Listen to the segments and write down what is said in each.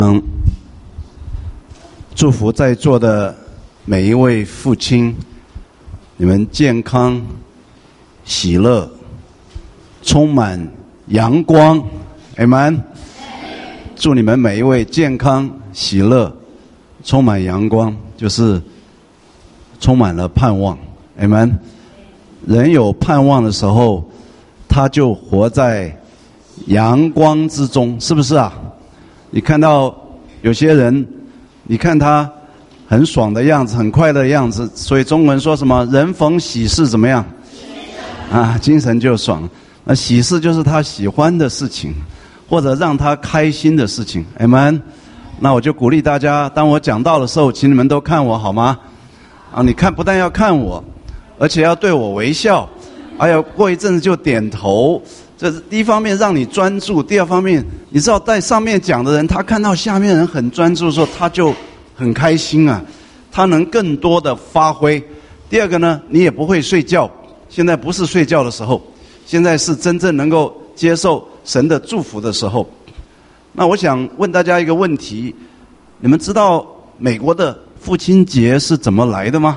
祝福在座的每一位父亲，你们健康、喜乐，充满阳光 ，Amen。祝你们每一位健康、喜乐，充满阳光，就是充满了盼望 ，Amen。人有盼望的时候，他就活在阳光之中，是不是啊？你看到有些人，你看他很爽的样子，很快乐的样子，所以中文说什么人逢喜事怎么样？精神就爽。那喜事就是他喜欢的事情，或者让他开心的事情。Amen。那我就鼓励大家，当我讲到的时候，请你们都看我好吗？你看不但要看我，而且要对我微笑，还有过一阵子就点头。这是第一方面让你专注，第二方面你知道在上面讲的人，他看到下面人很专注的时候，他就很开心啊，他能更多的发挥。第二个呢，你也不会睡觉，现在不是睡觉的时候，现在是真正能够接受神的祝福的时候。那我想问大家一个问题，你们知道美国的父亲节是怎么来的吗？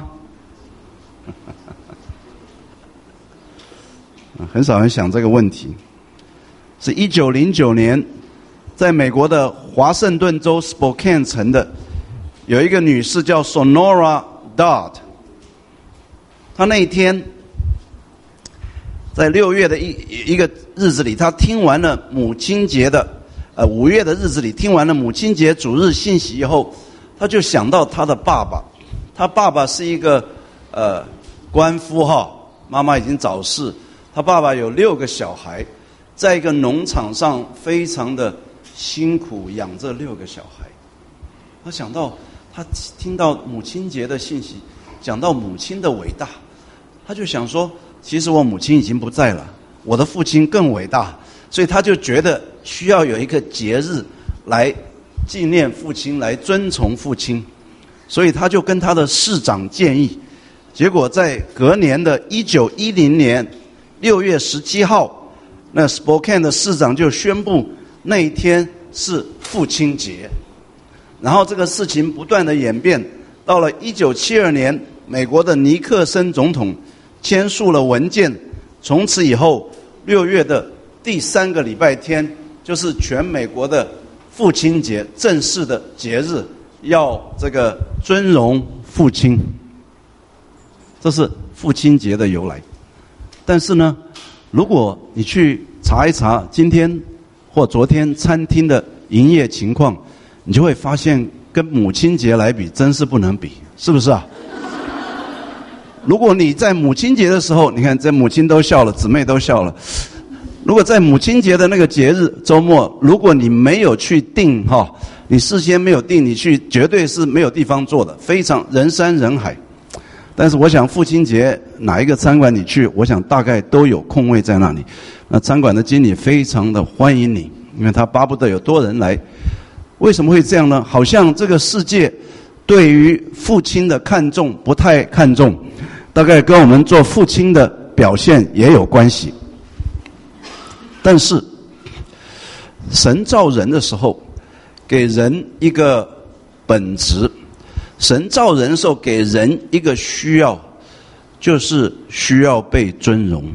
很少人想这个问题。是1909年，在美国的华盛顿州 Spokane 城的有一个女士叫 Sonora Dodd， 她那一天在6月的一个日子里，她听完了母亲节的5月的日子里听完了母亲节主日信息以后，她就想到她的爸爸。她爸爸是一个官夫哈，妈妈已经早逝。他爸爸有6个小孩，在一个农场上非常的辛苦养这6个小孩。他想到，他听到母亲节的信息，讲到母亲的伟大，他就想说，其实我母亲已经不在了，我的父亲更伟大，所以他就觉得需要有一个节日来纪念父亲，来尊崇父亲，所以他就跟他的市长建议。结果在隔年的1910年6月17号，那 Spokane 的市长就宣布那一天是父亲节。然后这个事情不断的演变，到了1972年，美国的尼克森总统签署了文件，从此以后6月的第3个礼拜天就是全美国的父亲节，正式的节日，要这个尊荣父亲。这是父亲节的由来。但是呢，如果你去查一查今天或昨天餐厅的营业情况，你就会发现跟母亲节来比真是不能比，是不是啊？如果你在母亲节的时候，你看这母亲都笑了，姊妹都笑了。如果在母亲节的那个节日周末，如果你没有去订你事先没有订，你去绝对是没有地方坐的，非常人山人海。但是我想父亲节哪一个餐馆你去，我想大概都有空位在那里。那餐馆的经理非常的欢迎你，因为他巴不得有多人来。为什么会这样呢？好像这个世界对于父亲的看重不太看重，大概跟我们做父亲的表现也有关系。但是神造人的时候给人一个本质，神造人的时候给人一个需要，就是需要被尊荣。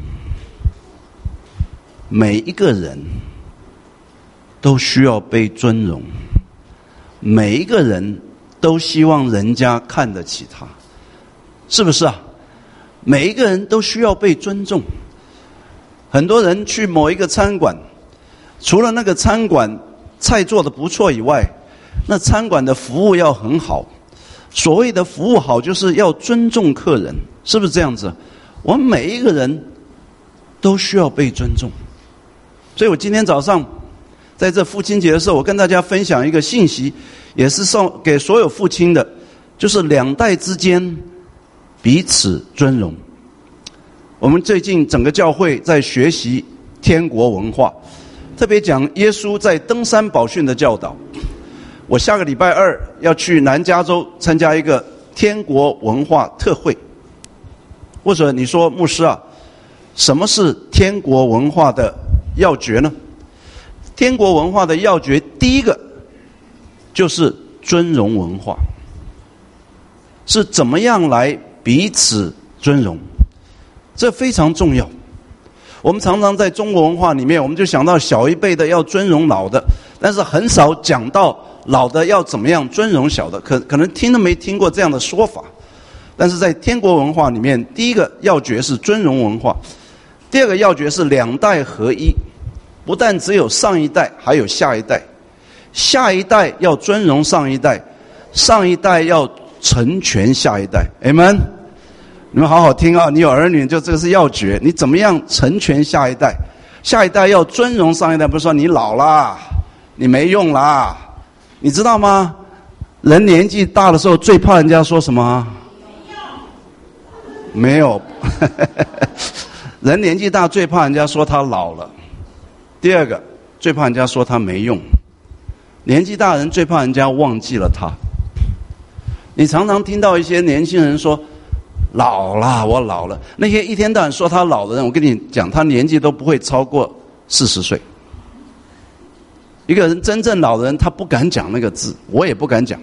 每一个人都需要被尊荣，每一个人都希望人家看得起他，是不是啊？每一个人都需要被尊重。很多人去某一个餐馆，除了那个餐馆菜做得不错以外，那餐馆的服务要很好。所谓的服务好，就是要尊重客人，是不是这样子？我们每一个人都需要被尊重。所以我今天早上在这父亲节的时候，我跟大家分享一个信息，也是送给所有父亲的，就是2代之间彼此尊荣。我们最近整个教会在学习天国文化，特别讲耶稣在登山宝训的教导。我下个礼拜2要去南加州参加一个天国文化特会。或者你说牧师啊，什么是天国文化的要诀呢？天国文化的要诀，第一个就是尊荣文化，是怎么样来彼此尊荣，这非常重要。我们常常在中国文化里面，我们就想到小一辈的要尊荣老的，但是很少讲到老的要怎么样尊荣小的，可能听都没听过这样的说法。但是在天国文化里面，第一个要诀是尊荣文化，第二个要诀是两代合一，不但只有上一代，还有下一代。下一代要尊荣上一代，上一代要成全下一代。Amen。你们好好听啊！你有儿女，就这个是要诀。你怎么样成全下一代？下一代要尊荣上一代，不是说你老啦，你没用啦。你知道吗？人年纪大的时候最怕人家说什么？没有。人年纪大最怕人家说他老了。第二个，最怕人家说他没用。年纪大的人最怕人家忘记了他。你常常听到一些年轻人说，老了，我老了。那些一天到晚说他老的人，我跟你讲，他年纪都不会超过40岁。一个人真正老的人，他不敢讲那个字，我也不敢讲。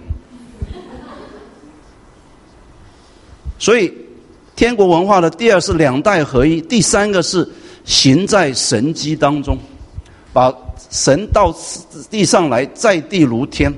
所以，天国文化的第二是两代合一，第三个是行在神迹当中，把神到地上来，在地如天。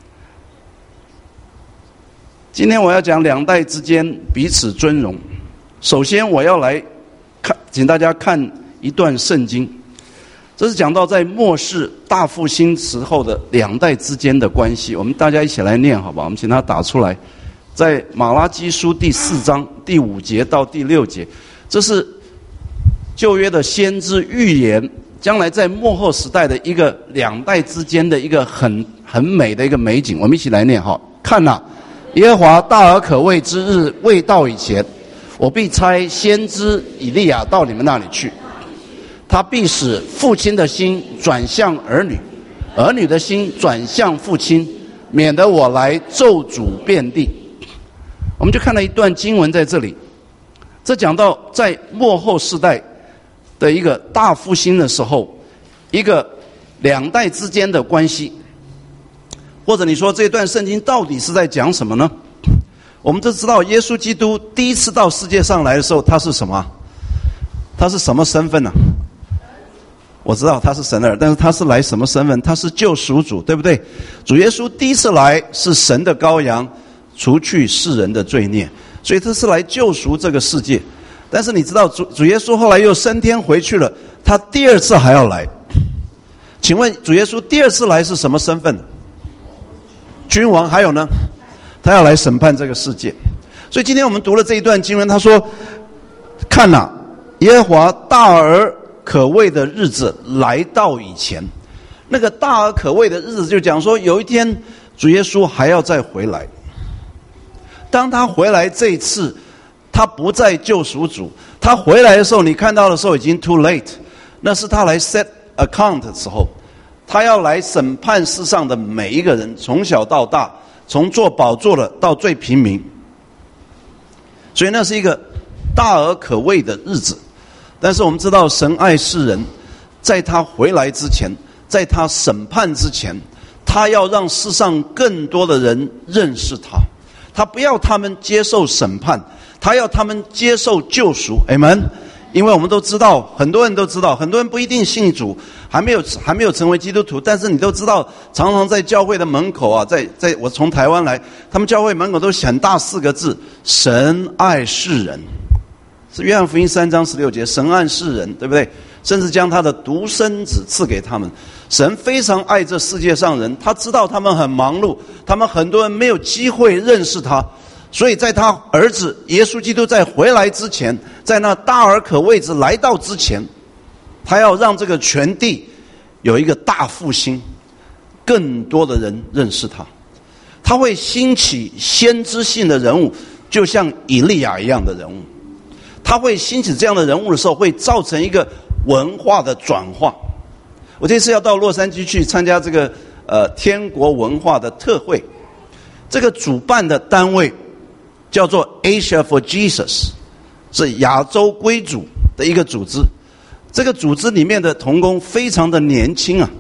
今天我要讲两代之间彼此尊荣。首先我要来看，请大家看一段圣经，这是讲到在末世大复兴时候的两代之间的关系。我们大家一起来念好吧？我们请他打出来，在马拉基书第4章第5节到第6节，这是旧约的先知预言将来在末后时代的一个两代之间的一个很美的一个美景。我们一起来念哈，看哪，耶和华大而可畏之日未到以前，我必差先知以利亚到你们那里去，他必使父亲的心转向儿女，儿女的心转向父亲，免得我来咒诅遍地。我们就看了一段经文在这里，这讲到在末后世代的一个大复兴的时候，一个两代之间的关系。或者你说这段圣经到底是在讲什么呢？我们都知道耶稣基督第一次到世界上来的时候，他是什么？他是什么身份呢？我知道他是神的儿，但是他是来什么身份？他是救赎主，对不对？主耶稣第一次来是神的羔羊，除去世人的罪孽，所以他是来救赎这个世界。但是你知道主耶稣后来又升天回去了，他第二次还要来。请问主耶稣第二次来是什么身份？君王。还有呢，他要来审判这个世界。所以今天我们读了这一段经文，他说，看哪，耶和华大而可畏的日子来到以前。那个大而可畏的日子就讲说，有一天主耶稣还要再回来。当他回来这一次，他不再救赎主，他回来的时候，你看到的时候已经 too late， 那是他来 set account 的时候，他要来审判世上的每一个人，从小到大，从做宝座的到最平民。所以那是一个大而可畏的日子。但是我们知道神爱世人，在他回来之前，在他审判之前，他要让世上更多的人认识他，他不要他们接受审判，他要他们接受救赎。 Amen。 因为我们都知道，很多人都知道，很多人不一定信主，还没有成为基督徒，但是你都知道，常常在教会的门口啊，在我从台湾来，他们教会门口都很大4个字：神爱世人。是约翰福音3章16节，神爱世人，对不对？甚至将他的独生子赐给他们。神非常爱这世界上人，他知道他们很忙碌，他们很多人没有机会认识他，所以在他儿子耶稣基督在回来之前，在那大而可畏之来到之前，他要让这个全地有一个大复兴，更多的人认识他。他会兴起先知性的人物，就像以利亚一样的人物。他会兴起这样的人物的时候，会造成一个文化的转化。我这次要到洛杉矶去参加这个天国文化的特会，这个主办的单位叫做 Asia for Jesus， 是亚洲归主的一个组织。这个组织里面的同工非常的年轻啊，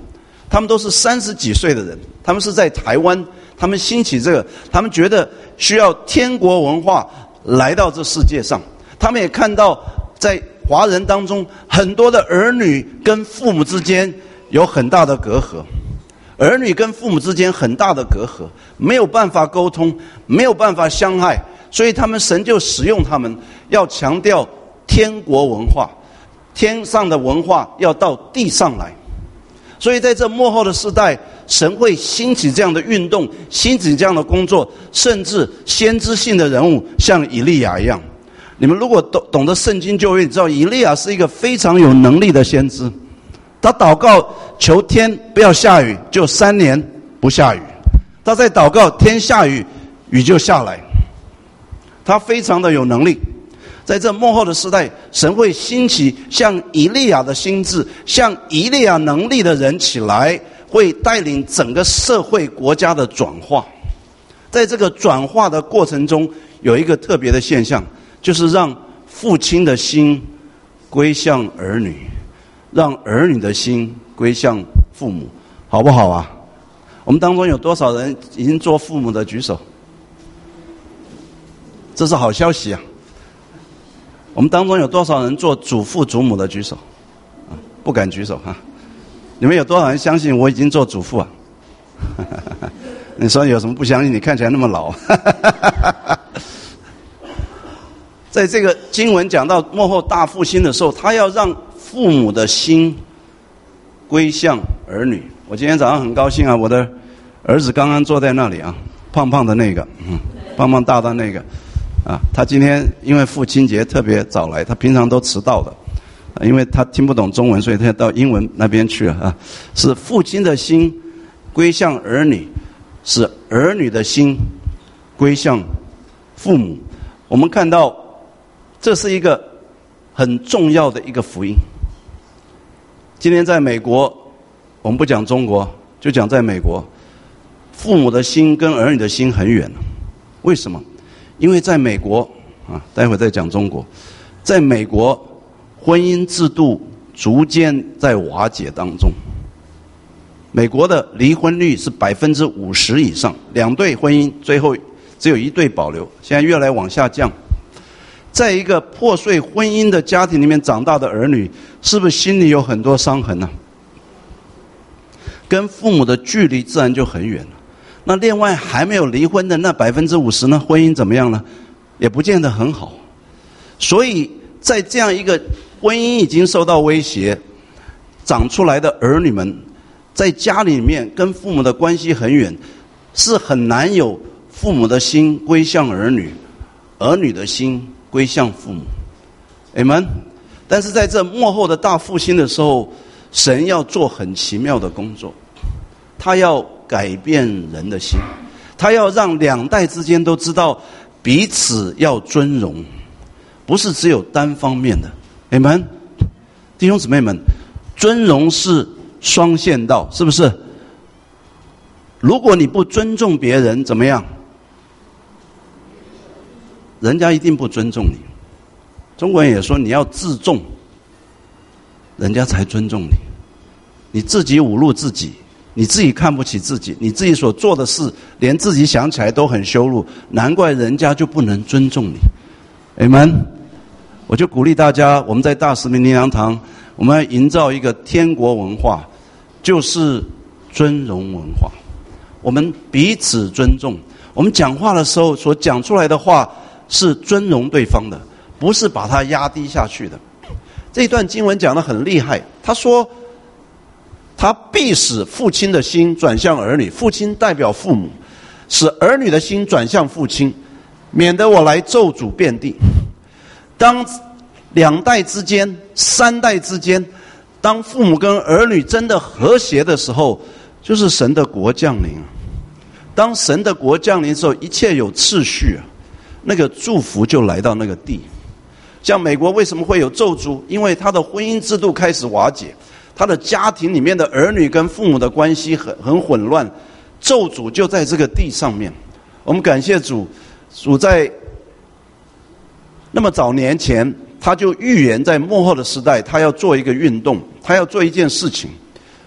他们都是30几岁的人，他们是在台湾，他们兴起这个，他们觉得需要天国文化来到这世界上。他们也看到在华人当中很多的儿女跟父母之间有很大的隔阂，儿女跟父母之间很大的隔阂，没有办法沟通，没有办法相爱，所以神就使用他们，要强调天国文化，天上的文化要到地上来。所以在这末后的时代，神会兴起这样的运动，兴起这样的工作，甚至先知性的人物像以利亚一样。你们如果懂得圣经旧约，你知道以利亚是一个非常有能力的先知。他祷告求天不要下雨，就3年不下雨。他在祷告天下雨，雨就下来。他非常的有能力。在这末后的时代，神会兴起像以利亚的心智，像以利亚能力的人起来，会带领整个社会国家的转化。在这个转化的过程中，有一个特别的现象，就是让父亲的心归向儿女，让儿女的心归向父母，好不好啊？我们当中有多少人已经做父母的举手？这是好消息啊！我们当中有多少人做祖父祖母的举手？不敢举手哈。你们有多少人相信我已经做祖父啊？你说有什么不相信？你看起来那么老。在这个经文讲到末后大复兴的时候，他要让父母的心归向儿女。我今天早上很高兴啊，我的儿子刚刚坐在那里啊，胖胖的那个，胖胖大的那个。他今天因为父亲节特别早来，他平常都迟到的，因为他听不懂中文，所以他到英文那边去了啊。是父亲的心归向儿女，是儿女的心归向父母。我们看到这是一个很重要的一个福音。今天在美国，我们不讲中国，就讲在美国，父母的心跟儿女的心很远。为什么？因为在美国待会再讲中国，在美国婚姻制度逐渐在瓦解当中。美国的离婚率是50%以上，2对婚姻最后只有1对保留，现在越来往下降。在一个破碎婚姻的家庭里面长大的儿女，是不是心里有很多伤痕呢？跟父母的距离自然就很远了。那另外还没有离婚的那50%呢，婚姻怎么样呢？也不见得很好。所以在这样一个婚姻已经受到威胁，长出来的儿女们，在家里面跟父母的关系很远，是很难有父母的心归向儿女，儿女的心归向父母。Amen。但是在这末后的大复兴的时候，神要做很奇妙的工作，他要改变人的心，他要让2代之间都知道彼此要尊荣，不是只有单方面的。Amen。弟兄姊妹们，尊荣是双线道，是不是？如果你不尊重别人，怎么样？人家一定不尊重你。中国人也说你要自重，人家才尊重你。你自己侮辱自己，你自己看不起自己，你自己所做的事连自己想起来都很羞辱，难怪人家就不能尊重你。Amen。我就鼓励大家，我们在大使命灵粮堂，我们要营造一个天国文化，就是尊荣文化。我们彼此尊重，我们讲话的时候所讲出来的话是尊荣对方的，不是把它压低下去的。这一段经文讲得很厉害，他说他必使父亲的心转向儿女，父亲代表父母，使儿女的心转向父亲，免得我来咒诅遍地。当2代之间、3代之间，当父母跟儿女真的和谐的时候，就是神的国降临。当神的国降临的时候，一切有次序啊，那个祝福就来到那个地。像美国为什么会有咒诅？因为他的婚姻制度开始瓦解，他的家庭里面的儿女跟父母的关系很混乱，咒诅就在这个地上面。我们感谢主，主在那么早年前，他就预言在末后的时代，他要做一个运动，他要做一件事情，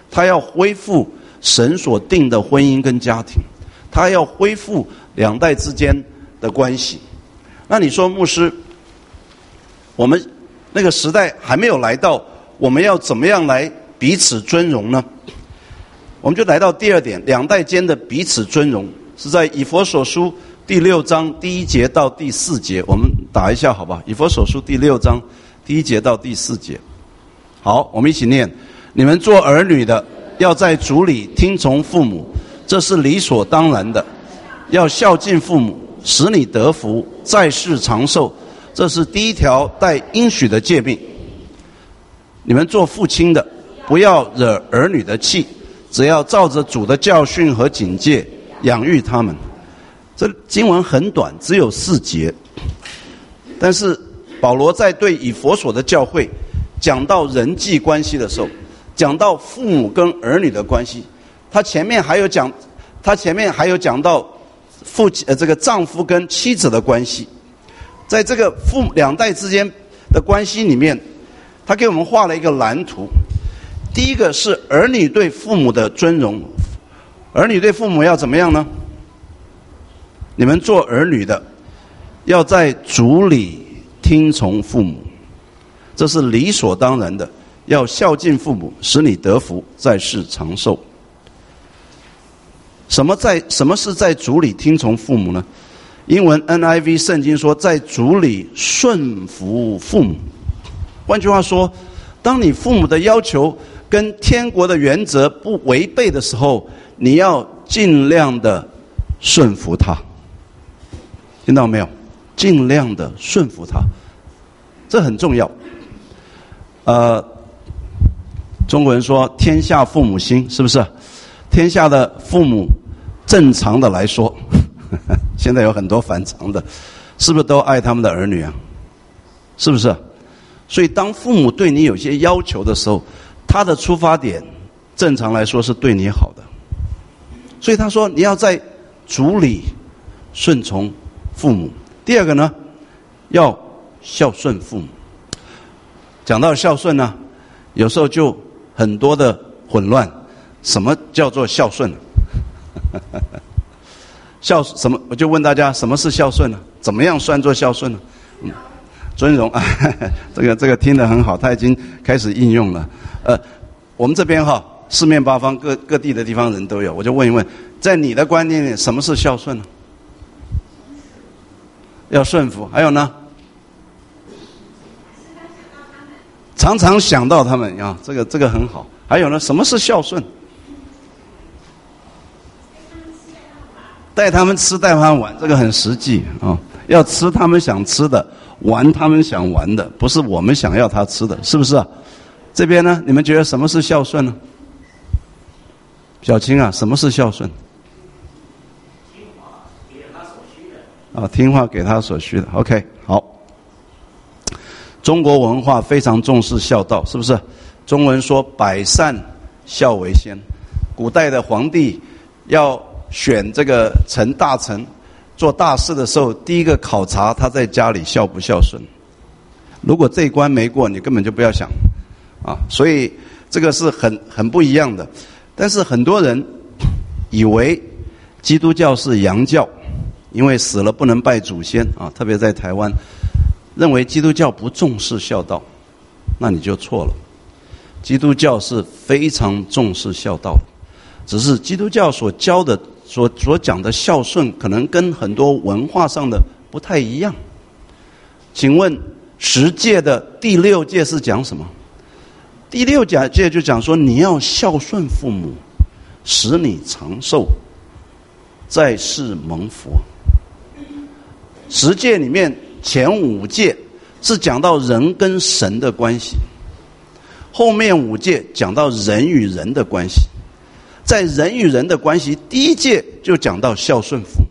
他要恢复神所定的婚姻跟家庭，他要恢复两代之间的关系。那你说牧师，我们那个时代还没有来到，我们要怎么样来彼此尊荣呢？我们就来到第二点，两代间的彼此尊荣，是在以弗所书第6章第1节到第4节，我们打一下好吧？以弗所书第6章第1节到第4节。好，我们一起念：你们做儿女的，要在主里听从父母，这是理所当然的；要孝敬父母，使你得福，在世长寿，这是第一条带应许的诫命。你们做父亲的，不要惹儿女的气，只要照着主的教训和警戒养育他们。这经文很短，只有4节，但是保罗在对以弗所的教会讲到人际关系的时候，讲到父母跟儿女的关系，他前面还有讲到这个丈夫跟妻子的关系，在这个父母两代之间的关系里面，他给我们画了一个蓝图。第一个是儿女对父母的尊荣，儿女对父母要怎么样呢？你们做儿女的，要在主里听从父母，这是理所当然的；要孝敬父母，使你得福，在世长寿。什么是在主里听从父母呢？英文 NIV 圣经说，在主里顺服父母。换句话说，当你父母的要求跟天国的原则不违背的时候，你要尽量的顺服他。听到没有？尽量的顺服他，这很重要。中国人说天下父母心，是不是？天下的父母正常的来说，现在有很多反常的，是不是都爱他们的儿女啊？是不是？所以当父母对你有些要求的时候，他的出发点正常来说是对你好的。所以他说你要在主里顺从父母。第二个呢，要孝顺父母。讲到孝顺呢，有时候就很多的混乱。什么叫做孝顺呢？什么？我就问大家，什么是孝顺呢？怎么样算作孝顺呢？尊荣啊，这个听得很好，他已经开始应用了。我们这边四面八方各地的地方人都有，我就问一问，在你的观念里，什么是孝顺呢？要顺服，还有呢？常常想到他们啊，这个很好。还有呢，什么是孝顺？带他们吃，带他们玩，这个很实际啊。要吃他们想吃的，玩他们想玩的，不是我们想要他吃的，是不是啊？这边呢，你们觉得什么是孝顺呢？小青啊，什么是孝顺？听话给他所需的。OK， 好。中国文化非常重视孝道，是不是？中文说百善孝为先。古代的皇帝要选这个大臣做大事的时候，第一个考察他在家里孝不孝顺。如果这一关没过，你根本就不要想啊。所以这个是很不一样的。但是很多人以为基督教是洋教，因为死了不能拜祖先啊，特别在台湾，认为基督教不重视孝道，那你就错了。基督教是非常重视孝道的，只是基督教所教的所讲的孝顺，可能跟很多文化上的不太一样。请问10诫的第6诫是讲什么？第6诫就讲说，你要孝顺父母，使你长寿，在世蒙福。10诫里面前5诫是讲到人跟神的关系，后面5诫讲到人与人的关系。在人与人的关系，第1诫就讲到孝顺父母。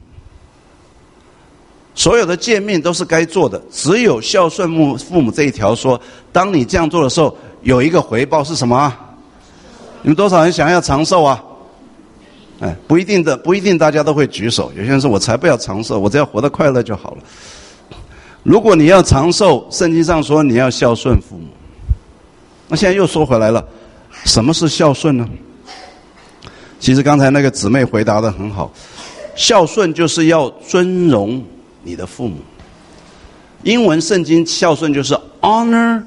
所有的诫命都是该做的，只有孝顺父母这一条说，当你这样做的时候，有一个回报是什么啊？你们多少人想要长寿啊？不一定大家都会举手。有些人说，我才不要长寿，我只要活得快乐就好了。如果你要长寿，圣经上说你要孝顺父母。那现在又说回来了，什么是孝顺呢？ 其实刚才那个姊妹回答得很好，孝顺就是要尊荣你的父母。英文圣经孝顺就是 honor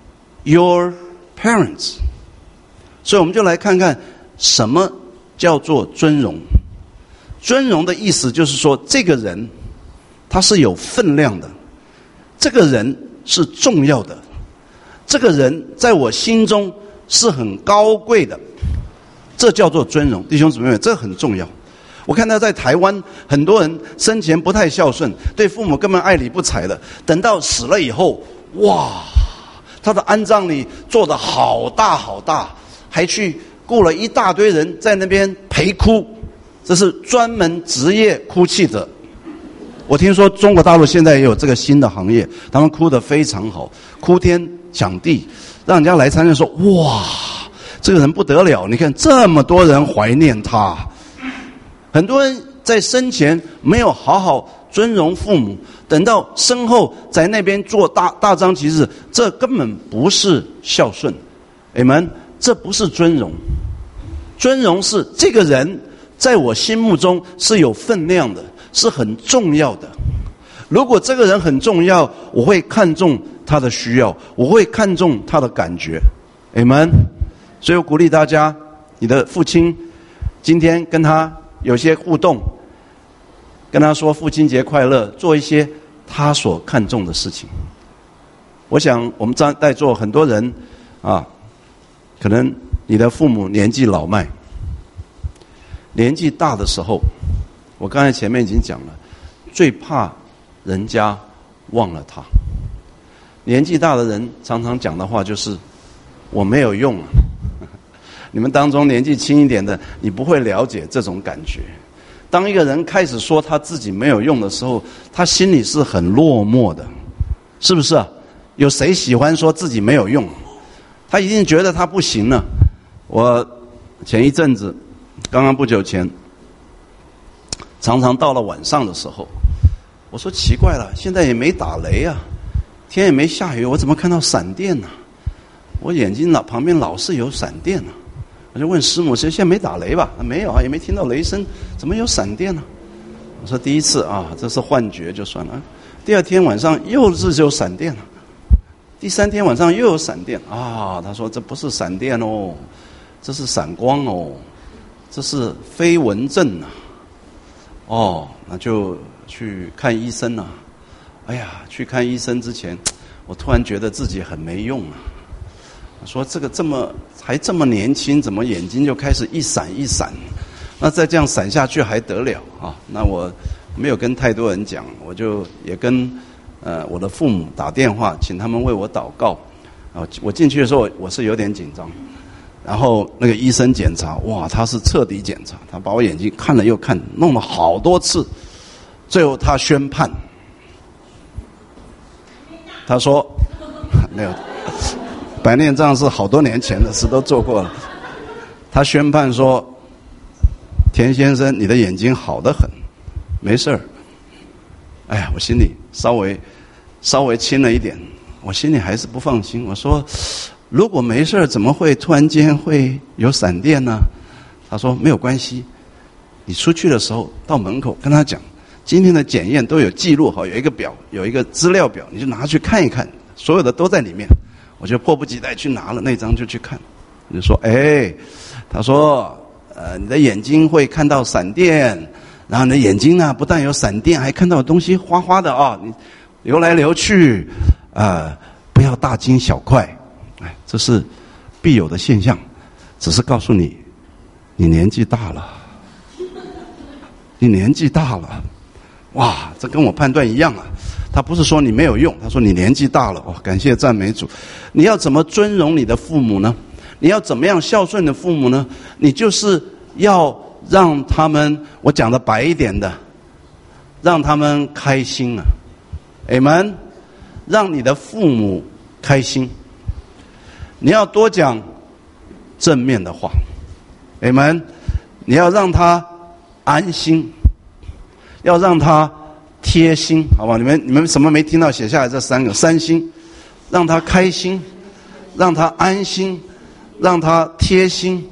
your parents。所以我们就来看看什么叫做尊荣。尊荣的意思就是说，这个人他是有分量的，这个人是重要的，这个人在我心中是很高贵的，这叫做尊荣。弟兄姊妹们，这很重要。我看到在台湾很多人生前不太孝顺，对父母根本爱理不睬的，等到死了以后，哇，他的安葬礼做得好大好大，还去雇了一大堆人在那边陪哭，这是专门职业哭泣者。我听说中国大陆现在也有这个新的行业，他们哭得非常好，哭天抢地，让人家来参认说，哇，这个人不得了，你看这么多人怀念他。很多人在生前没有好好尊荣父母，等到身后在那边做大张旗帜，这根本不是孝顺。Amen， 这不是尊荣。尊荣是这个人在我心目中是有分量的，是很重要的。如果这个人很重要，我会看重他的需要，我会看重他的感觉。Amen。所以我鼓励大家，你的父亲今天跟他有些互动，跟他说父亲节快乐，做一些他所看重的事情。我想我们在座很多人啊，可能你的父母年纪老迈，年纪大的时候，我刚才前面已经讲了，最怕人家忘了他。年纪大的人常常讲的话就是我没有用啊。你们当中年纪轻一点的，你不会了解这种感觉。当一个人开始说他自己没有用的时候，他心里是很落寞的，是不是啊？有谁喜欢说自己没有用？他一定觉得他不行了。我前一阵子，刚刚不久前，常常到了晚上的时候，我说奇怪了，现在也没打雷啊，天也没下雨，我怎么看到闪电呢？我眼睛旁边老是有闪电呢。我就问师母，现在没打雷吧？没有啊，也没听到雷声，怎么有闪电呢？我说第一次啊，这是幻觉就算了。第二天晚上又是有闪电了，第三天晚上又有闪电啊。他说这不是闪电哦，这是闪光哦，这是飞蚊症啊。哦，那就去看医生啊。哎呀，去看医生之前，我突然觉得自己很没用啊。说这个还这么年轻，怎么眼睛就开始一闪一闪？那再这样闪下去还得了啊？那我没有跟太多人讲，我就也跟我的父母打电话，请他们为我祷告。我进去的时候我是有点紧张，然后那个医生检查，哇，他是彻底检查，他把我眼睛看了又看，弄了好多次，最后他宣判，他说没有。白内障是好多年前的事，都做过了。他宣判说，田先生，你的眼睛好得很，没事儿。哎呀，我心里稍微轻了一点，我心里还是不放心。我说，如果没事儿，怎么会突然间会有闪电呢？他说没有关系，你出去的时候到门口跟他讲，今天的检验都有记录好，有一个表，有一个资料表，你就拿去看一看，所有的都在里面。我就迫不及待去拿了那张就去看，我就说，他说，你的眼睛会看到闪电，然后你的眼睛呢不但有闪电，还看到东西花花的啊，你流来流去，不要大惊小怪，这是必有的现象，只是告诉你，你年纪大了，你年纪大了，哇，这跟我判断一样啊。他不是说你没有用，他说你年纪大了哦，感谢赞美主。你要怎么尊荣你的父母呢？你要怎么样孝顺的父母呢？你就是要让他们，我讲的白一点的，让他们开心啊。Amen， 让你的父母开心。你要多讲正面的话。Amen， 你要让他安心，要让他贴心，好吧？你们什么没听到？写下来这三个三心，让他开心，让他安心，让他贴心，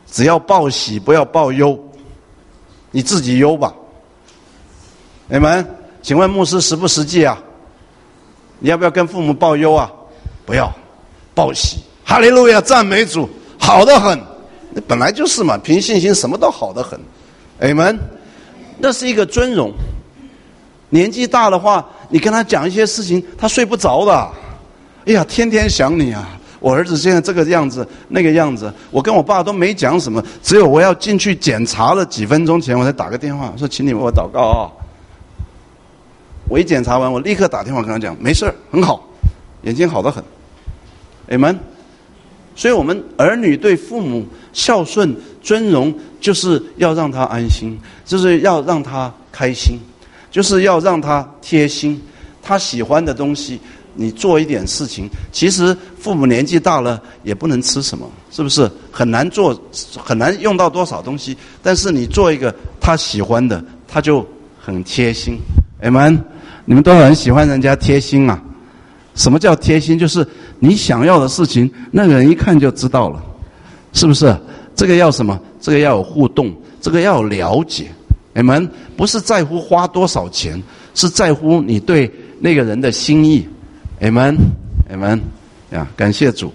只要报喜，不要报忧。你自己忧吧。你们，请问牧师实不实际啊？你要不要跟父母报忧啊？不要，报喜。哈利路亚，赞美主，好得很。本来就是嘛，凭信心什么都好得很。你们，那是一个尊荣。年纪大的话，你跟他讲一些事情，他睡不着的。哎呀，天天想你啊！我儿子现在这个样子，那个样子，我跟我爸都没讲什么，只有我要进去检查了几分钟前，我才打个电话说，请你为我祷告啊。我一检查完，我立刻打电话跟他讲，没事，很好，眼睛好得很。Amen。所以我们儿女对父母孝顺、尊荣，就是要让他安心，就是要让他开心，就是要让他贴心。他喜欢的东西，你做一点事情。其实父母年纪大了也不能吃什么，是不是？很难做，很难用到多少东西。但是你做一个他喜欢的，他就很贴心。Amen。你们都很喜欢人家贴心啊？什么叫贴心？就是你想要的事情，那个人一看就知道了，是不是？这个要什么？这个要有互动，这个要有了解。你们不是在乎花多少钱，是在乎你对那个人的心意。Amen， Amen， 呀，感谢主。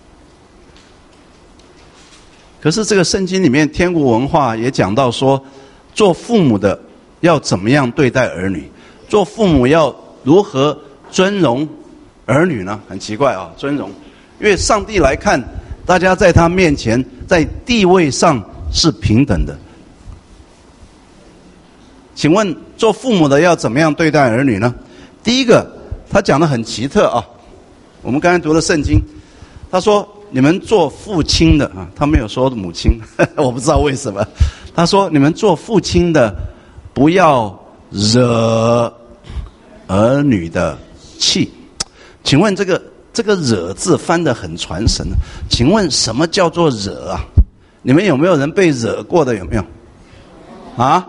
可是这个圣经里面天国文化也讲到说，做父母的要怎么样对待儿女，做父母要如何尊荣儿女呢？很奇怪啊，尊荣，因为上帝来看，大家在他面前，在地位上是平等的。请问做父母的要怎么样对待儿女呢？第一个，他讲得很奇特啊。我们刚才读了圣经，他说你们做父亲的啊，他没有说母亲，我不知道为什么。他说你们做父亲的不要惹儿女的气。请问这个惹字翻得很传神，请问什么叫做惹啊？你们有没有人被惹过的？有没有？啊？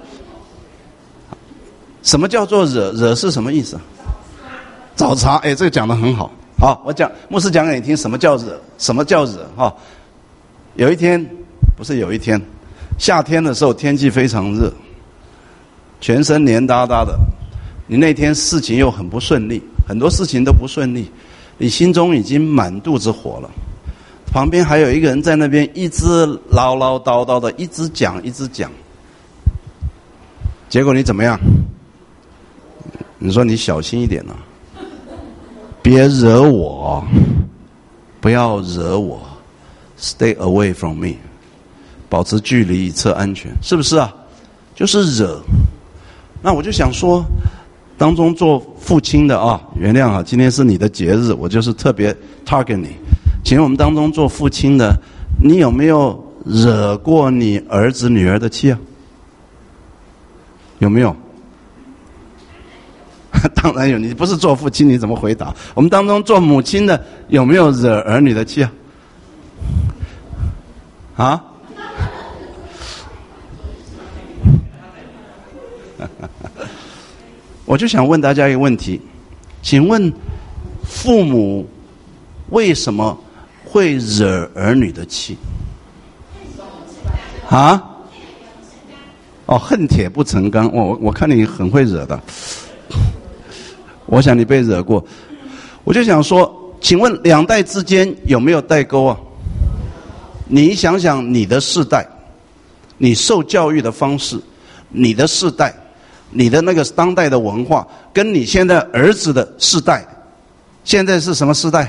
什么叫做惹？惹是什么意思？找茬。哎，这个讲得很好。好，我讲，牧师讲给你听，什么叫惹？什么叫惹？哈，有一天，不是有一天，夏天的时候天气非常热，全身黏哒哒的，你那天事情又很不顺利，很多事情都不顺利，你心中已经满肚子火了，旁边还有一个人在那边一直唠唠叨叨的，一直讲，结果你怎么样？你说你小心一点啊，别惹我，不要惹我 ，stay away from me， 保持距离以策安全，是不是啊？就是惹。那我就想说，当中做父亲的啊，原谅啊，今天是你的节日，我就是特别 target 你。请问我们当中做父亲的，你有没有惹过你儿子女儿的气啊？有没有？当然有，你不是做父亲，你怎么回答？我们当中做母亲的有没有惹儿女的气啊？啊？我就想问大家一个问题，请问父母为什么会惹儿女的气？啊？哦，恨铁不成钢。我看你很会惹的。我想你被惹过，我就想说，请问两代之间有没有代沟啊？你想想你的世代，你受教育的方式，你的世代，你的那个当代的文化，跟你现在儿子的世代，现在是什么世代？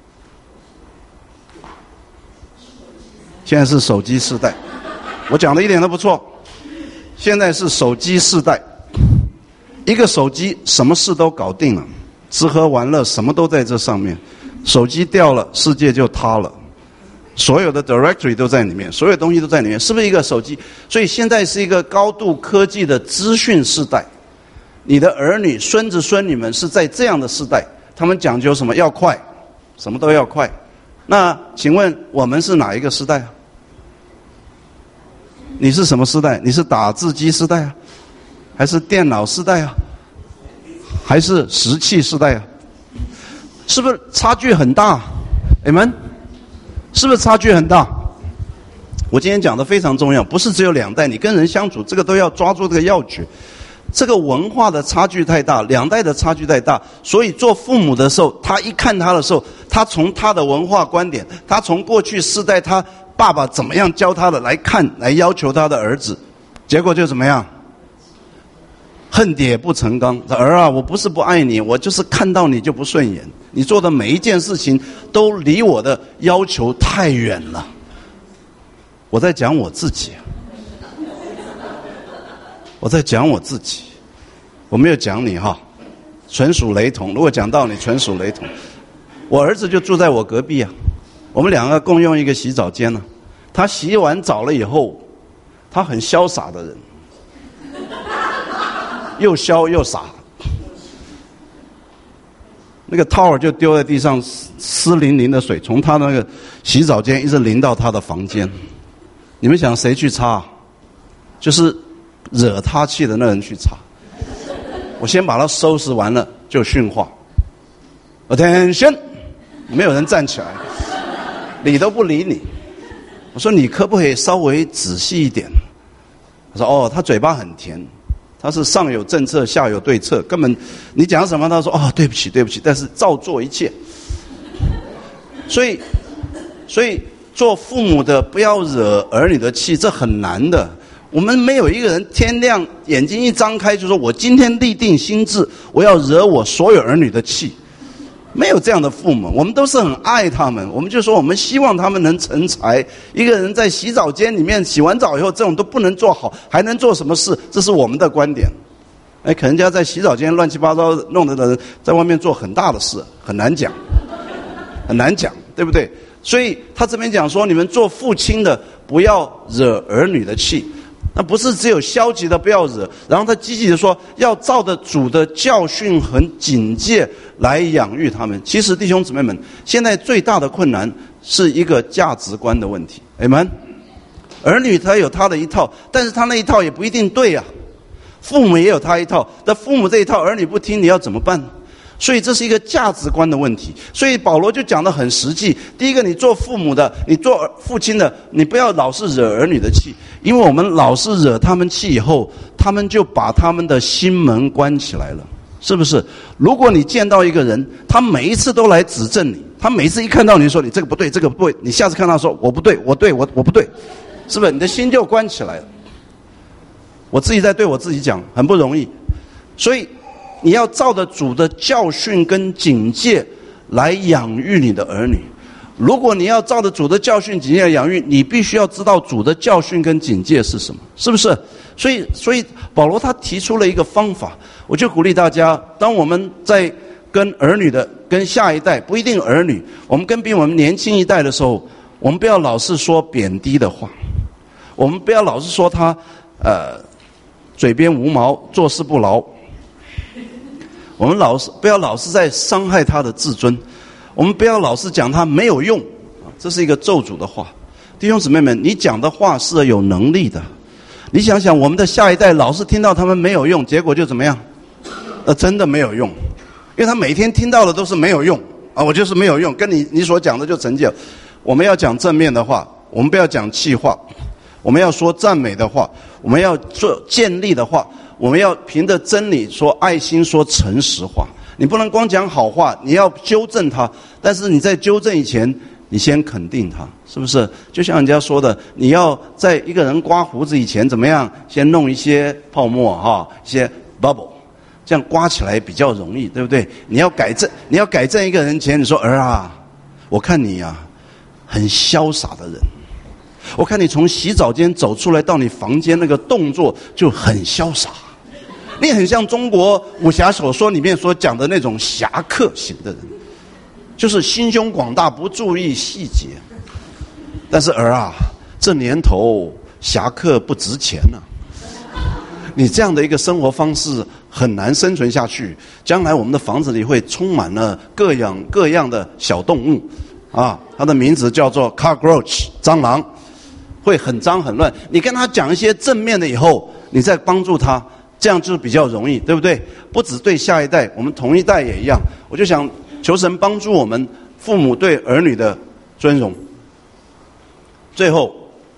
现在是手机世代。我讲的一点都不错，现在是手机世代。一个手机什么事都搞定了，吃喝玩乐什么都在这上面，手机掉了世界就塌了，所有的 directory 都在里面，所有东西都在里面，是不是一个手机？所以现在是一个高度科技的资讯时代，你的儿女孙子孙女们是在这样的时代，他们讲究什么？要快，什么都要快。那请问我们是哪一个时代啊？你是什么时代？你是打字机时代啊，还是电脑时代啊，还是石器时代啊？是不是差距很大？你们是不是差距很大？ 我今天讲的非常重要，不是只有两代，你跟人相处，这个都要抓住这个要诀。这个文化的差距太大，两代的差距太大，所以做父母的时候，他一看他的时候，他从他的文化观点，他从过去世代他爸爸怎么样教他的来看，来要求他的儿子，结果就怎么样？恨铁不成钢。儿啊，我不是不爱你，我就是看到你就不顺眼，你做的每一件事情都离我的要求太远了。我在讲我自己，我在讲我自己，我没有讲你哈，纯属雷同。如果讲到你，纯属雷同。我儿子就住在我隔壁啊，我们两个共用一个洗澡间呢。他洗完澡了以后，他很潇洒的人，又潇又洒。那个套儿就丢在地上，湿淋淋的水从他那个洗澡间一直淋到他的房间。你们想谁去擦？就是惹他气的那人去擦。我先把他收拾完了就训话 ，Attention， 没有人站起来，理都不理你。我说你可不可以稍微仔细一点？他说哦，他嘴巴很甜，他是上有政策下有对策，根本你讲什么他说哦对不起对不起，但是照做一切。所以做父母的不要惹儿女的气，这很难的。我们没有一个人天亮眼睛一张开就说我今天立定心志，我要惹我所有儿女的气，没有这样的父母。我们都是很爱他们，我们就说我们希望他们能成才。一个人在洗澡间里面洗完澡以后，这种都不能做好，还能做什么事？这是我们的观点。可能人家在洗澡间乱七八糟弄的人，在外面做很大的事，很难讲，很难讲，对不对？所以他这边讲说，你们做父亲的不要惹儿女的气。那不是只有消极的不要惹，然后他积极的说要照着主的教训和警戒来养育他们。其实弟兄姊妹们，现在最大的困难是一个价值观的问题。Amen。儿女他有他的一套，但是他那一套也不一定对啊。父母也有他一套，但父母这一套儿女不听，你要怎么办？所以这是一个价值观的问题。所以保罗就讲得很实际。第一个，你做父母的，你做父亲的，你不要老是惹儿女的气，因为我们老是惹他们气以后，他们就把他们的心门关起来了，是不是？如果你见到一个人，他每一次都来指正你，他每一次一看到你说你这个不对，这个不对，你下次看到说我不对，我不对，是不是？你的心就关起来了。我自己在对我自己讲，很不容易。所以你要照着主的教训跟警戒来养育你的儿女。如果你要照着主的教训警戒来养育，你必须要知道主的教训跟警戒是什么，是不是？所以保罗他提出了一个方法，我就鼓励大家，当我们在跟儿女的、跟下一代，不一定儿女，我们跟比我们年轻一代的时候，我们不要老是说贬低的话，我们不要老是说他嘴边无毛，做事不牢。我们不要老是在伤害他的自尊，我们不要老是讲他没有用，这是一个咒诅的话。弟兄姊妹们，你讲的话是有能力的。你想想，我们的下一代老是听到他们没有用，结果就怎么样？真的没有用，因为他每天听到的都是没有用啊，我就是没有用，跟你所讲的就成就。我们要讲正面的话，我们不要讲气话，我们要说赞美的话，我们要做建立的话，我们要凭着真理说爱心，说诚实话。你不能光讲好话，你要纠正他，但是你在纠正以前，你先肯定他，是不是？就像人家说的，你要在一个人刮胡子以前怎么样？先弄一些泡沫哈，一些 bubble， 这样刮起来比较容易，对不对？你要改正一个人前，你说儿啊，我看你啊，很潇洒的人。我看你从洗澡间走出来到你房间那个动作就很潇洒，你很像中国武侠小说里面所讲的那种侠客型的人，就是心胸广大，不注意细节。但是儿啊，这年头侠客不值钱啊，你这样的一个生活方式很难生存下去。将来我们的房子里会充满了各样的小动物啊，它的名字叫做 cockroach 蟑螂，会很脏很乱。你跟他讲一些正面的以后，你再帮助他，这样就是比较容易，对不对？不只对下一代，我们同一代也一样。我就想求神帮助我们父母对儿女的尊荣。最后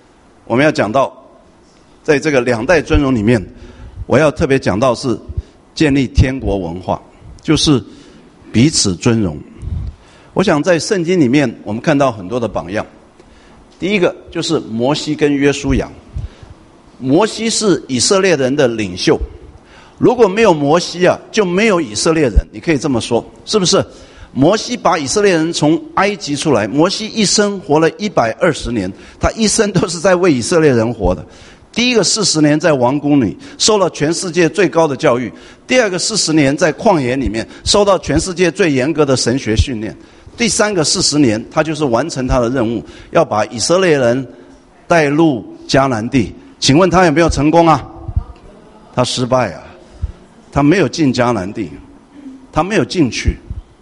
我们要讲到，在这个两代尊荣里面，我要特别讲到是建立天国文化，就是彼此尊荣。我想在圣经里面，我们看到很多的榜样。第一个就是摩西跟约书亚。摩西是以色列人的领袖，如果没有摩西啊，就没有以色列人，你可以这么说，是不是？摩西把以色列人从埃及出来，摩西一生活了120年，他一生都是在为以色列人活的。第一个40年在王宫里受了全世界最高的教育，第二个40年在旷野里面受到全世界最严格的神学训练，第三个40年他就是完成他的任务，要把以色列人带入迦南地。请问他有没有成功啊？他失败啊，他没有进迦南地，他没有进去。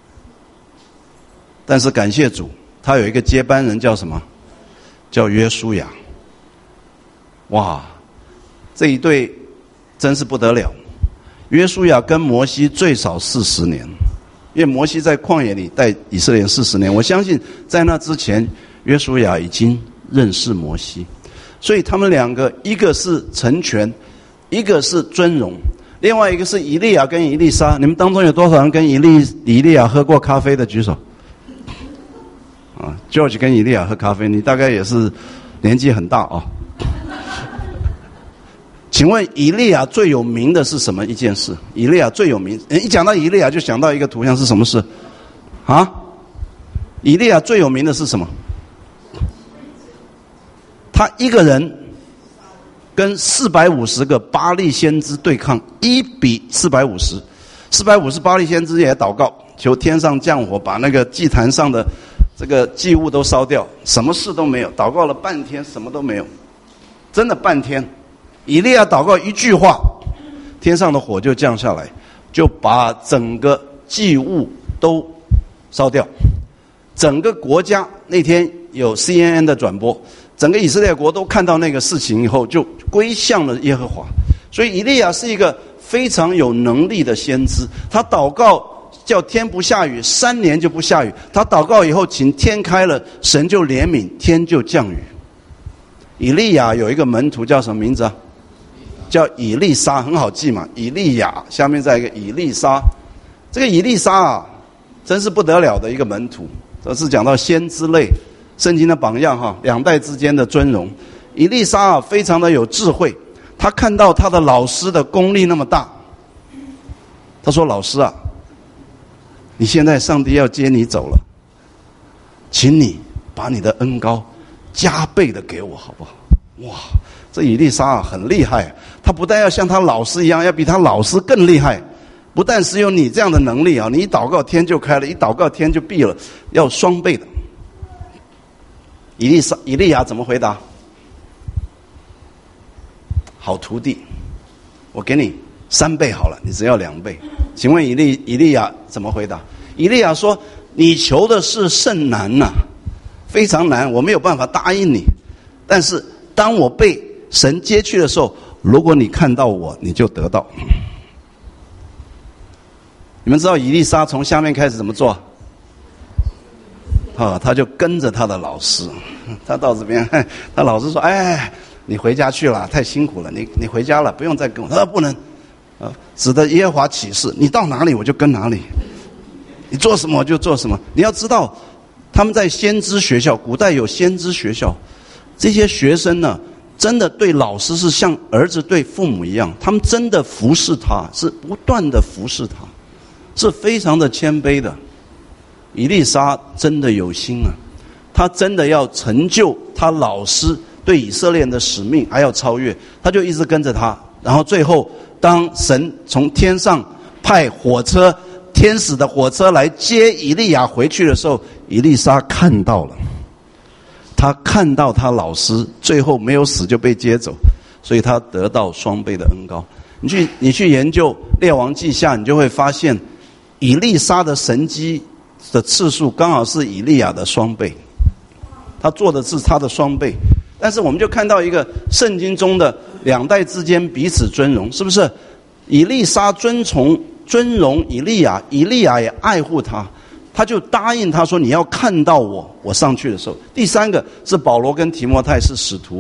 但是感谢主，他有一个接班人叫什么？叫约书亚。哇，这一对真是不得了。约书亚跟摩西最少40年，因为摩西在旷野里带以色列人40年，我相信在那之前约书亚已经认识摩西，所以他们两个一个是成全，一个是尊荣，另外一个是以利亚跟以利沙。你们当中有多少人跟以利亚喝过咖啡的举手啊 ？George 跟以利亚喝咖啡，你大概也是年纪很大啊。请问以利亚最有名的是什么一件事？以利亚最有名，一讲到以利亚就想到一个图像，是什么事？啊？以利亚最有名的是什么？他一个人跟450个巴力先知对抗，1比450，450巴力先知也祷告，求天上降火，把那个祭坛上的这个祭物都烧掉，什么事都没有，祷告了半天，什么都没有，真的半天。以利亚祷告一句话，天上的火就降下来，就把整个祭物都烧掉。整个国家那天有 CNN 的转播，整个以色列国都看到那个事情以后，就归向了耶和华。所以以利亚是一个非常有能力的先知，他祷告叫天不下雨，3年就不下雨。他祷告以后，请天开了，神就怜悯，天就降雨。以利亚有一个门徒叫什么名字啊？叫以利沙，很好记嘛。以利亚下面再一个以利沙，这个以利沙啊，真是不得了的一个门徒。这是讲到先知类圣经的榜样哈，两代之间的尊荣。以利沙啊，非常的有智慧，他看到他的老师的功力那么大，他说：“老师啊，你现在上帝要接你走了，请你把你的恩膏加倍的给我，好不好？”哇，这以利沙啊很厉害，他不但要像他老师一样，要比他老师更厉害。不但是有你这样的能力啊，你一祷告天就开了，一祷告天就闭了，要双倍的。以利亚怎么回答？好徒弟，我给你3倍好了，你只要2倍。请问以利亚怎么回答？以利亚说：“你求的是甚难呐，非常难，我没有办法答应你。但是当我被神接去的时候，如果你看到我，你就得到。”你们知道以利沙从下面开始怎么做？他就跟着他的老师，他到这边，他老师说：“哎，你回家去了，太辛苦了，你回家了，不用再跟我。”他说：“不能，指的耶和华起誓，你到哪里我就跟哪里，你做什么我就做什么。”你要知道，他们在先知学校，古代有先知学校，这些学生呢，真的对老师是像儿子对父母一样，他们真的服侍他，是不断的服侍他，是非常的谦卑的。以利沙真的有心啊，他真的要成就他老师对以色列人的使命，还要超越，他就一直跟着他。然后最后，当神从天上派火车，天使的火车来接以利亚回去的时候，以利沙看到了，他看到他老师最后没有死就被接走，所以他得到双倍的恩膏。你去研究列王记下，你就会发现以利沙的神迹的次数刚好是以利亚的双倍，他做的是他的双倍。但是我们就看到一个圣经中的两代之间彼此尊荣，是不是？以利沙尊荣以利亚，以利亚也爱护他，他就答应他说：“你要看到我上去的时候。”第三个是保罗跟提摩太是使徒，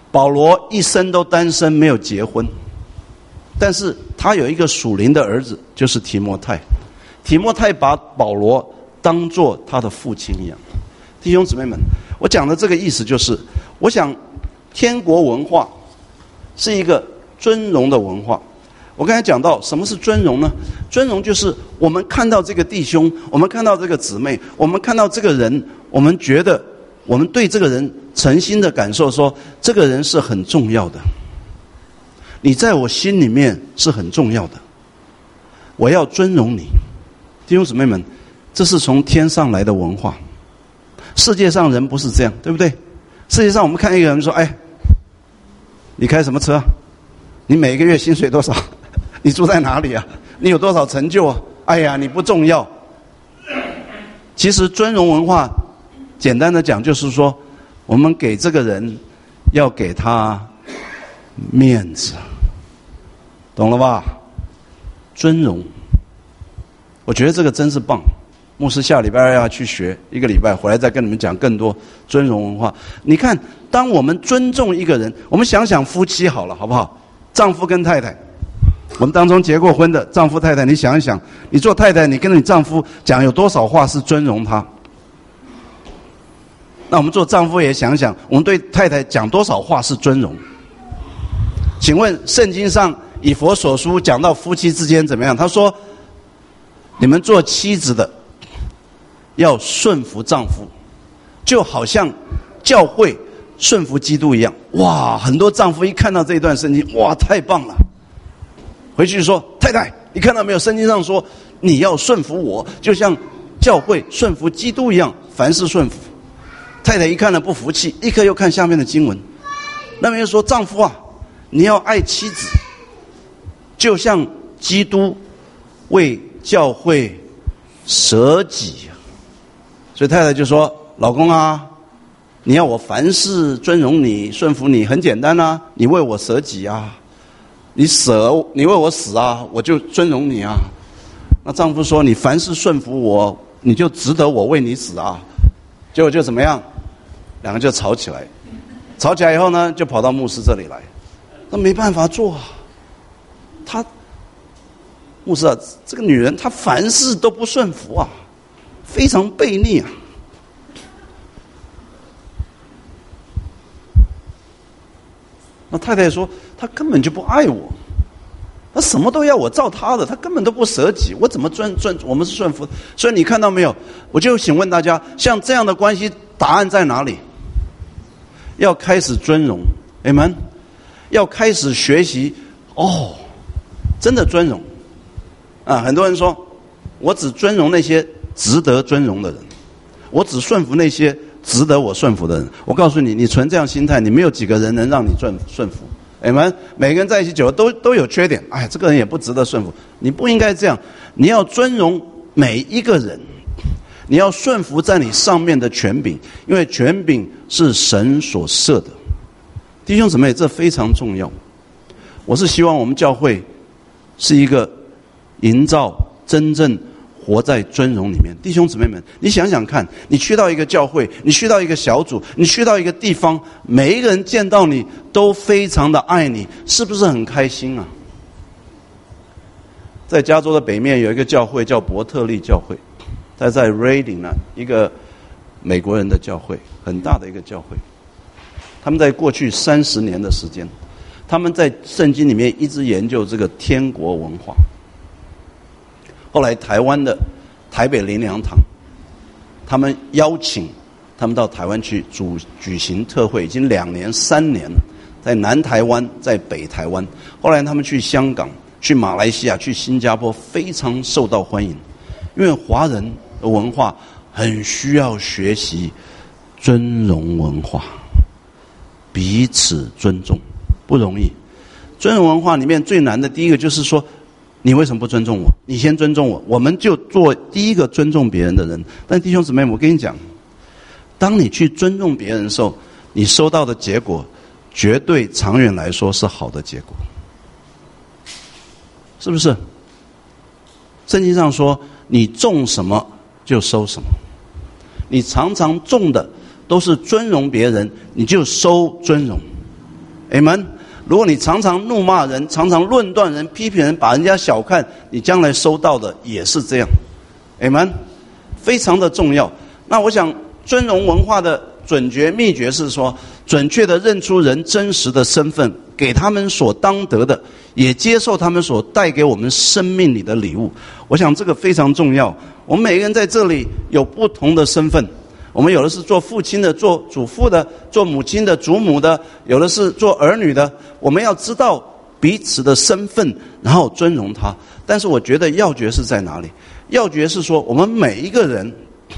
保罗一生都单身，没有结婚，但是他有一个属灵的儿子，就是提摩太。提摩太把保罗当作他的父亲一样。弟兄姊妹们，我讲的这个意思就是，我想天国文化是一个尊荣的文化。我刚才讲到什么是尊荣呢？尊荣就是我们看到这个弟兄，我们看到这个姊妹，我们看到这个人，我们觉得我们对这个人诚心的感受说，这个人是很重要的，你在我心里面是很重要的，我要尊荣你。弟兄姊妹们，这是从天上来的文化。世界上人不是这样，对不对？世界上我们看一个人说，哎，你开什么车？你每个月薪水多少？你住在哪里啊？你有多少成就啊？哎呀，你不重要。其实尊荣文化简单的讲就是说，我们给这个人要给他面子，懂了吧？尊荣，我觉得这个真是棒。牧师下礼拜二要去学一个礼拜，回来再跟你们讲更多尊荣文化。你看，当我们尊重一个人，我们想想夫妻好了，好不好？丈夫跟太太，我们当中结过婚的丈夫太太，你想一想，你做太太，你跟你丈夫讲有多少话是尊荣他？那我们做丈夫也想想，我们对太太讲多少话是尊荣？请问圣经上以弗所书讲到夫妻之间怎么样？他说，你们做妻子的要顺服丈夫，就好像教会顺服基督一样。哇，很多丈夫一看到这一段圣经，哇，太棒了！回去说，太太，你看到没有？圣经上说你要顺服我，就像教会顺服基督一样，凡事顺服。太太一看了不服气，立刻又看下面的经文，那边又说，丈夫啊，你要爱妻子，就像基督为教会舍己。所以太太就说，老公啊，你要我凡事尊荣你，顺服你，很简单啊，你为我舍己啊，你为我死啊，我就尊荣你啊。那丈夫说，你凡事顺服我，你就值得我为你死啊。结果就怎么样？两个就吵起来，吵起来以后呢，就跑到牧师这里来。那没办法做啊，牧师啊，这个女人她凡事都不顺服啊，非常悖逆啊。那太太说，她根本就不爱我，她什么都要我照她的，她根本都不舍己，我怎么我们是顺服？所以你看到没有？我就请问大家，像这样的关系，答案在哪里？要开始尊荣 ，Amen， 要开始学习哦，真的尊荣啊！很多人说，我只尊荣那些值得尊荣的人，我只顺服那些值得我顺服的人。我告诉你，你存这样心态，你没有几个人能让你顺服。Amen， 每个人在一起久了都有缺点，哎，这个人也不值得顺服。你不应该这样，你要尊荣每一个人。你要顺服在你上面的权柄，因为权柄是神所设的。弟兄姊妹，这非常重要。我是希望我们教会是一个营造真正活在尊荣里面。弟兄姊妹们，你想想看，你去到一个教会，你去到一个小组，你去到一个地方，每一个人见到你都非常的爱你，是不是很开心啊？在加州的北面有一个教会叫伯特利教会，他在 Reading 呢，一个美国人的教会，很大的一个教会。他们在过去30年的时间，他们在圣经里面一直研究这个天国文化。后来台湾的台北灵粮堂，他们邀请他们到台湾去举行特会，已经2年3年了，在南台湾，在北台湾。后来他们去香港、去马来西亚、去新加坡，非常受到欢迎，因为华人的文化很需要学习尊荣文化，彼此尊重，不容易。尊荣文化里面最难的第一个就是说，你为什么不尊重我？你先尊重我，我们就做第一个尊重别人的人。但弟兄姊妹，我跟你讲，当你去尊重别人的时候，你收到的结果绝对长远来说是好的结果，是不是？圣经上说，你种什么就收什么，你常常种的都是尊荣别人，你就收尊荣。 Amen。如果你常常怒骂人，常常论断人，批评人，把人家小看，你将来收到的也是这样。Amen。非常的重要。那我想尊荣文化的准确秘诀是说，准确的认出人真实的身份，给他们所当得的，也接受他们所带给我们生命里的礼物。我想这个非常重要。我们每个人在这里有不同的身份，我们有的是做父亲的，做祖父的，做母亲的，祖母的，有的是做儿女的。我们要知道彼此的身份，然后尊荣他。但是我觉得要诀是在哪里？要诀是说，我们每一个人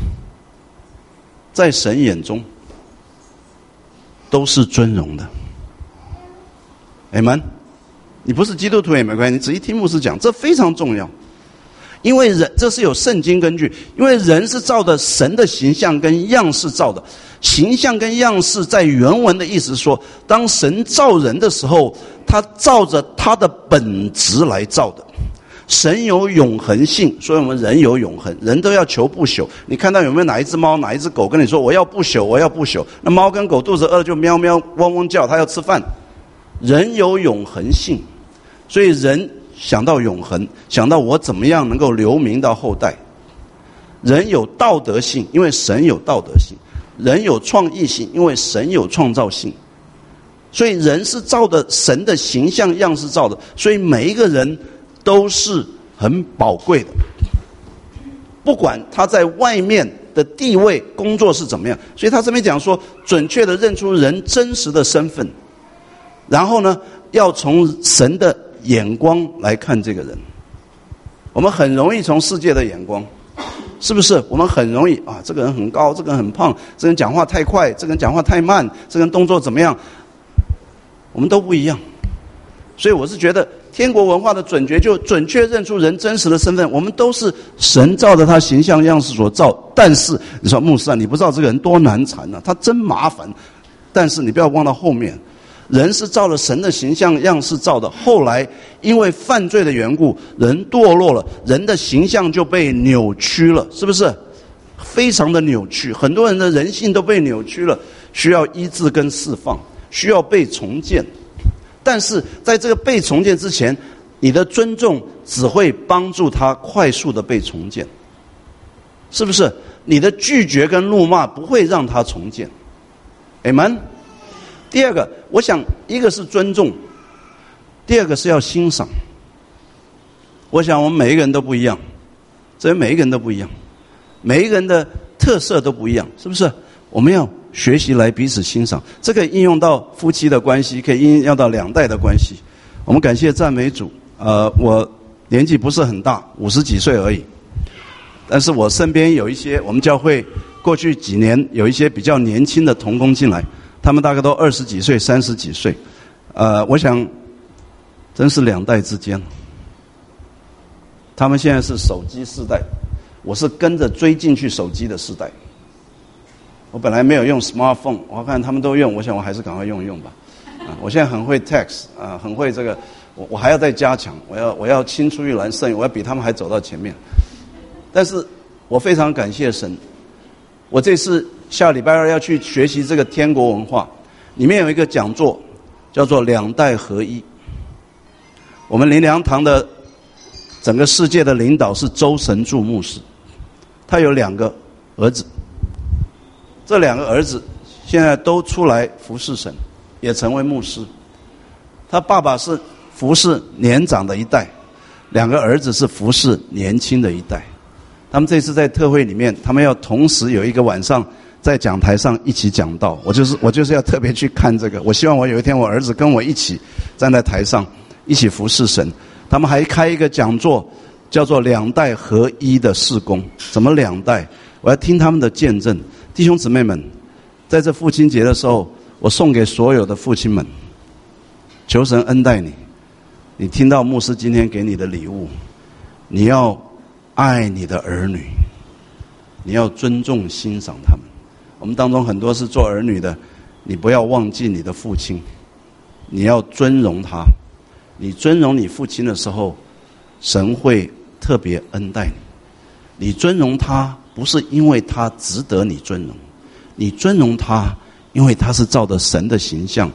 在神眼中都是尊荣的。Amen。你不是基督徒也没关系，你仔细听牧师讲，这非常重要。因为人，这是有圣经根据，因为人是照着神的形象跟样式造的。形象跟样式在原文的意思说，当神造人的时候，他照着他的本质来造的。神有永恒性，所以我们人有永恒，人都要求不朽。你看到有没有哪一只猫哪一只狗跟你说我要不朽，我要不朽？那猫跟狗肚子饿了就喵喵汪汪叫，它要吃饭。人有永恒性，所以人想到永恒，想到我怎么样能够留名到后代。人有道德性，因为神有道德性。人有创意性，因为神有创造性。所以人是照着神的形象样式造的，所以每一个人都是很宝贵的。不管他在外面的地位工作是怎么样，所以他这边讲说，准确的认出人真实的身份，然后呢，要从神的眼光来看这个人。我们很容易从世界的眼光，是不是？我们很容易啊，这个人很高，这个人很胖，这个人讲话太快，这个人讲话太慢，这个人动作怎么样？我们都不一样。所以我是觉得天国文化的准确，就准确认出人真实的身份。我们都是神照着他形象样式所造。但是你说牧师啊，你不知道这个人多难缠啊，他真麻烦。但是你不要忘到后面，人是照着神的形象样式造的。后来因为犯罪的缘故，人堕落了，人的形象就被扭曲了，是不是？非常的扭曲，很多人的人性都被扭曲了，需要医治跟释放，需要被重建。但是在这个被重建之前，你的尊重只会帮助他快速的被重建，是不是？你的拒绝跟怒骂不会让他重建。Amen。第二个，我想一个是尊重，第二个是要欣赏。我想我们每一个人都不一样，这边每一个人都不一样，每一个人的特色都不一样，是不是？我们要学习来彼此欣赏，这可以应用到夫妻的关系，可以应用到两代的关系。我们感谢赞美主。我年纪不是很大，50几岁而已，但是我身边有一些我们教会过去几年有一些比较年轻的同工进来，他们大概都20几岁、30几岁。我想真是两代之间。他们现在是手机世代，我是跟着追进去手机的世代。我本来没有用 smartphone， 我看他们都用，我想我还是赶快用一用吧。我现在很会 text， 很会这个，我还要再加强，我要青出于蓝胜，我要比他们还走到前面。但是我非常感谢神，我这次下礼拜2要去学习这个天国文化，里面有一个讲座叫做两代合一。我们灵粮堂的整个世界的领导是周神柱牧师，他有2个儿子，这2个儿子现在都出来服侍神，也成为牧师。他爸爸是服侍年长的一代，2个儿子是服侍年轻的一代。他们这次在特会里面，他们要同时有一个晚上在讲台上一起讲道。我就是要特别去看这个。我希望我有一天我儿子跟我一起站在台上一起服侍神。他们还开一个讲座，叫做两代合一的事工。怎么两代？我要听他们的见证。弟兄姊妹们，在这父亲节的时候，我送给所有的父亲们，求神恩待你。你听到牧师今天给你的礼物，你要爱你的儿女，你要尊重欣赏他们。我们当中很多是做儿女的，你不要忘记你的父亲，你要尊荣他。你尊荣你父亲的时候，神会特别恩待你。你尊荣他不是因为他值得你尊荣，你尊荣他因为他是照着神的形象，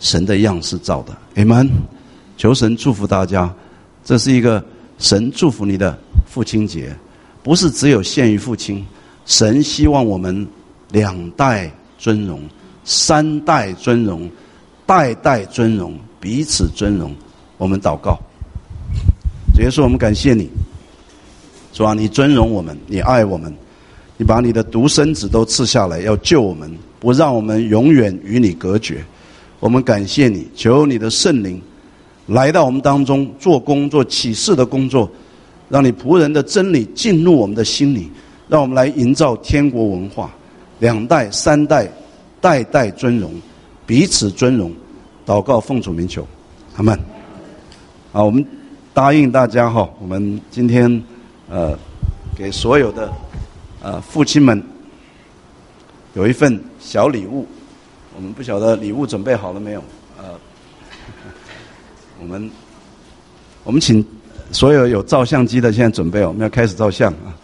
神的样式造的。Amen。求神祝福大家，这是一个神祝福你的父亲节，不是只有限于父亲，神希望我们2代尊荣、3代尊荣、代代尊荣，彼此尊荣。我们祷告。主耶稣，我们感谢你，主啊，你尊荣我们，你爱我们，你把你的独生子都赐下来，要救我们，不让我们永远与你隔绝。我们感谢你，求你的圣灵来到我们当中，做工作启示的工作，让你仆人的真理进入我们的心里，让我们来营造天国文化，2代3代代代尊荣，彼此尊荣。祷告奉主名求，阿们。我们答应大家我们今天给所有的父亲们有一份小礼物。我们不晓得礼物准备好了没有？我们请所有有照相机的现在准备，我们要开始照相啊。